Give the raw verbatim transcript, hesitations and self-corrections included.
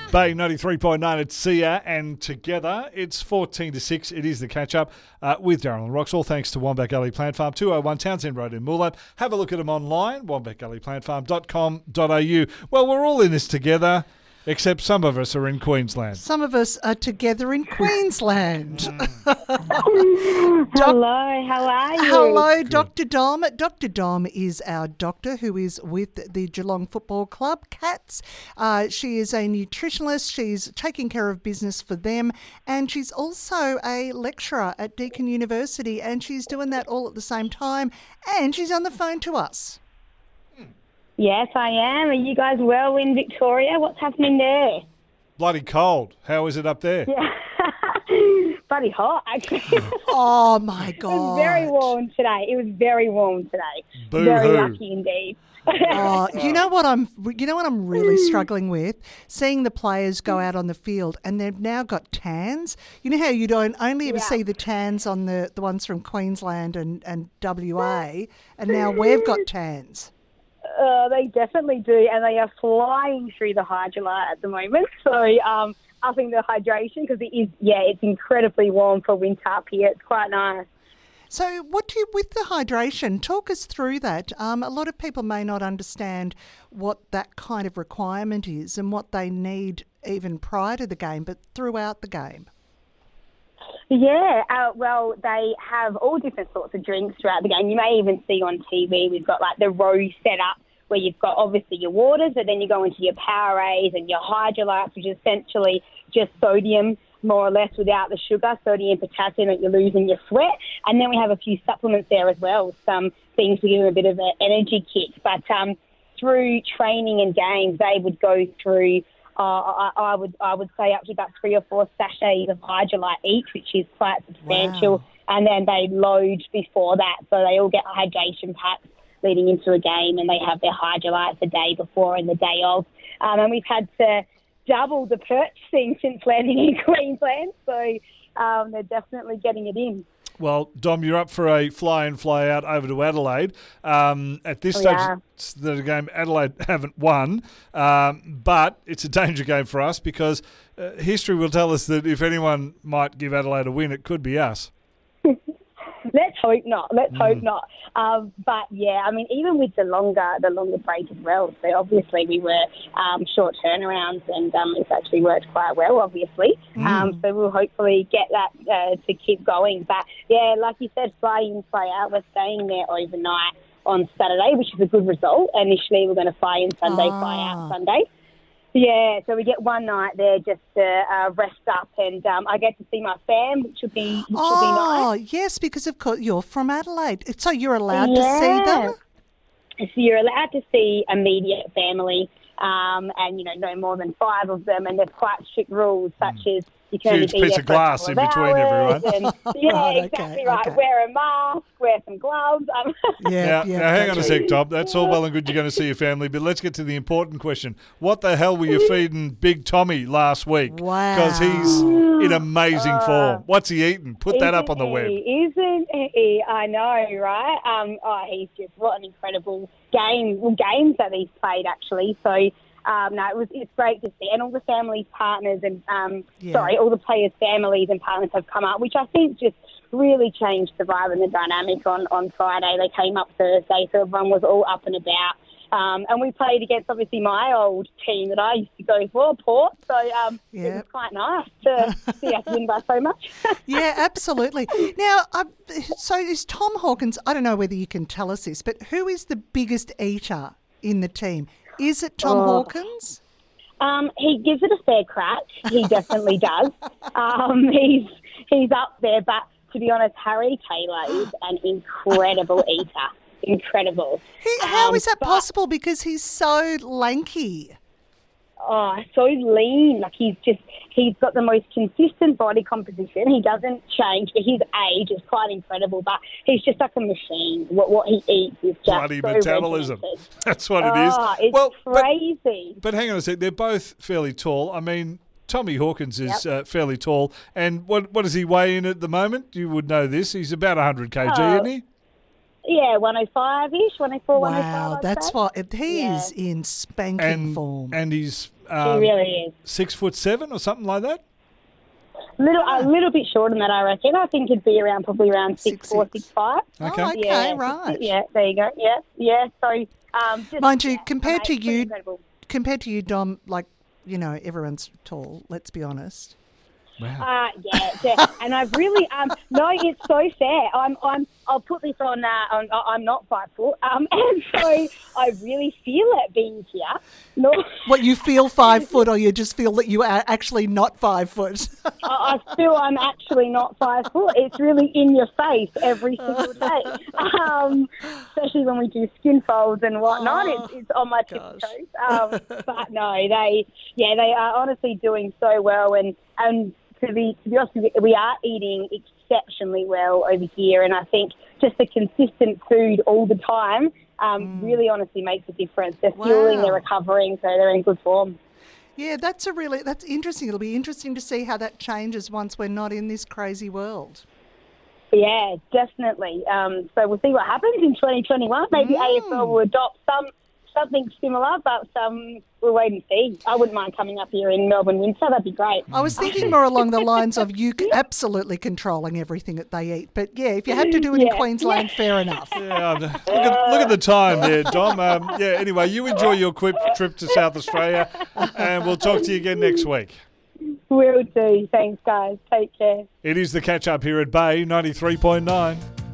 Bay ninety-three point nine at Sia, and together it's fourteen to six. It is the catch-up uh, with Darren and Rocks, all thanks to Wombat Gully Plant Farm, two oh one Townsend Road in Moolap. Have a look at them online, wombat gully plant farm dot com dot a u. Well, we're all in this together, except some of us are in Queensland. Some of us are together in Queensland. Hello, how are you? Hello, Doctor Dom. Doctor Dom is our doctor who is with the Geelong Football Club, Cats. Uh, she is a nutritionist. She's taking care of business for them. And she's also a lecturer at Deakin University. And she's doing that all at the same time. And she's on the phone to us. Yes, I am. Are you guys well in Victoria? What's happening there? Bloody cold. How is it up there? Yeah. Bloody hot, actually. Oh, my God. It was very warm today. It was very warm today. Boo-hoo. Very lucky indeed. Oh, you know what I'm you know what I'm really struggling with? Seeing the players go out on the field and they've now got tans. You know how you don't only ever Yeah. see the tans on the, the ones from Queensland and, and W A, and now we've got tans. Uh, they definitely do, and they are flying through the hydrolat at the moment. So um, upping the hydration because it is, yeah, it's incredibly warm for winter up here. It's quite nice. So what do you, with the hydration, talk us through that. Um, a lot of people may not understand what that kind of requirement is and what they need even prior to the game, but throughout the game. Yeah, uh, well, they have all different sorts of drinks throughout the game. You may even see on T V, we've got like the row set up where you've got obviously your waters, but then you go into your Powerades and your hydrolytes, which is essentially just sodium, more or less, without the sugar, sodium and potassium that you lose in your sweat. And then we have a few supplements there as well, some things to give them a bit of an energy kick. But um, through training and games, they would go through, uh, I, I would I would say up to about three or four sachets of hydrolyte each, which is quite substantial. Wow. And then they load before that, so they all get hydration packs leading into a game, and they have their hydrolytes the day before and the day of. Um, and we've had to double the purchasing since landing in Queensland, so um, they're definitely getting it in. Well, Dom, you're up for a fly-in, fly-out over to Adelaide. Um, at this Oh, stage yeah. it's the game, Adelaide haven't won, um, but it's a danger game for us because uh, history will tell us that if anyone might give Adelaide a win, it could be us. Let's hope not. Let's Mm. hope not. Um, but yeah, I mean, even with the longer the longer break as well. So obviously we were um, short turnarounds, and um, it's actually worked quite well. Obviously, Mm. um, so we'll hopefully get that uh, to keep going. But yeah, like you said, fly in, fly out. We're staying there overnight on Saturday, which is a good result. Initially, we're going to fly in Sunday, fly Ah. out Sunday. Yeah, so we get one night there just to uh, rest up, and um, I get to see my fam, which will be which will Oh, be nice. yes, because of course you're from Adelaide. So you're allowed to see them? So you're allowed to see immediate family, um, and you know, no more than five of them, and there's quite strict rules such as you can only Huge be piece there of for a glass couple in of between hours, everyone. and, yeah, Right, okay, exactly right. okay. Wear a mask, wear some gloves. Um, Yeah, Now, yeah. now hang on a gotcha. sec, Dom. That's all well and good you're going to see your family, but let's get to the important question. What the hell were you feeding Big Tommy last week? Wow. Because he's in amazing form. What's he eating? Put that up on the Isn't web. he? Isn't he? I know, right? Um, oh, he's just what an incredible game. Well, games that he's played actually. So. Um, no, it was it's great to see, and all the families, partners, and um, Yeah. sorry, all the players' families and partners have come up, which I think just really changed the vibe and the dynamic on, on Friday. They came up Thursday, so everyone was all up and about, um, and we played against obviously my old team that I used to go for, Port. So um, it Yep. was quite nice to see us win by so much. Yeah, absolutely. Now, uh, so is Tom Hawkins, I don't know whether you can tell us this, but who is the biggest eater in the team? Is it Tom Oh. Hawkins? Um, he gives it a fair crack. He definitely does. Um, he's he's up there, but to be honest, Harry Taylor is an incredible eater. Incredible. He, how Um, is that but- possible? Because he's so lanky. Oh, so lean. Like he's just, he's got the most consistent body composition. He doesn't change. But his age is quite incredible. But he's just like a machine. What what he eats is just Bloody so metabolism. regimented. That's what it is. Oh, it's well, but, crazy. but hang on a sec. They're both fairly tall. I mean, Tommy Hawkins is uh, fairly tall. And what what does he weigh in at the moment? You would know this. He's about one hundred kilograms, Oh, isn't he? Yeah, one oh five-ish, one oh four, one oh five. Wow, I'd that's say. what he Yeah. is in spanking And form. and he's um, She really is. six foot seven or something like that. Little, a little bit shorter than that, I reckon. I think it'd be around probably around six, Six, four, six. six, five. Okay. Oh, okay, Yeah, right. Yeah, there you go. Yeah, yeah. So, um, just, Mind you, yeah, compared to amazing, pretty you, incredible. compared to you, Dom, like, you know, everyone's tall, let's be honest. Wow. Uh, yeah, yeah, and I've really um no, it's so fair. I'm I'm I'll put this on. Uh, on I'm not five foot. Um, and so I really feel it being here. No, What, you feel five foot, or you just feel that you are actually not five foot? I, I feel I'm actually not five foot. It's really in your face every single day. Um, especially when we do skin folds and whatnot. Oh, it's, it's on my gosh. tiptoes. Um, but no, they yeah they are honestly doing so well, and and. To be, to be honest with you, we are eating exceptionally well over here, and I think just the consistent food all the time um, really honestly makes a difference. They're fueling, Wow. they're recovering, so they're in good form. Yeah, that's a really, that's interesting. It'll be interesting to see how that changes once we're not in this crazy world. Yeah, definitely. Um, so we'll see what happens in twenty twenty-one. Maybe Mm. A F L will adopt some something similar, but um, we'll wait and see. I wouldn't mind coming up here in Melbourne winter. That'd be great. I was thinking more along the lines of you absolutely controlling everything that they eat. But yeah, if you have to do it in Yeah. Queensland, fair enough. Yeah, look at, look at the time there, Dom. Um, yeah, anyway, you enjoy your quick trip to South Australia, and we'll talk to you again next week. Will do. Thanks, guys. Take care. It is the catch-up here at Bay ninety-three point nine.